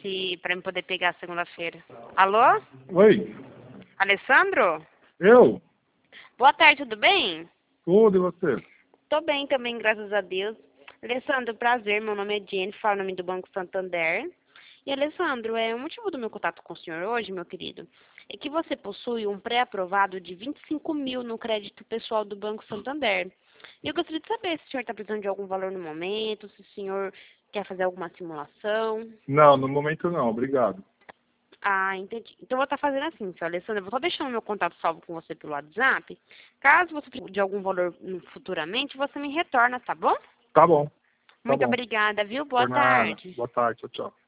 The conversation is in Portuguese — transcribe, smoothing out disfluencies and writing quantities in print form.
se para eu poder pegar segunda-feira. Alô? Oi, Alessandro? eu? Boa tarde, tudo bem? Tudo e você? Tô bem também, graças a Deus. Alessandro, prazer, meu nome é Jennifer, falo em nome do Banco Santander. E, Alessandro, o motivo do meu contato com o senhor hoje, meu querido, é que você possui um pré-aprovado de 25 mil no crédito pessoal do Banco Santander. E eu gostaria de saber se o senhor está precisando de algum valor no momento, se o senhor quer fazer alguma simulação. Não, no momento não, obrigado. Ah, entendi. Então eu vou estar fazendo assim, senhor Alessandro, eu vou só deixando meu contato salvo com você pelo WhatsApp. Caso você precise de algum valor futuramente, você me retorna, tá bom? Tá bom, tá Muito bom. obrigada, viu? Boa Por nada. tarde. Boa tarde, tchau, tchau.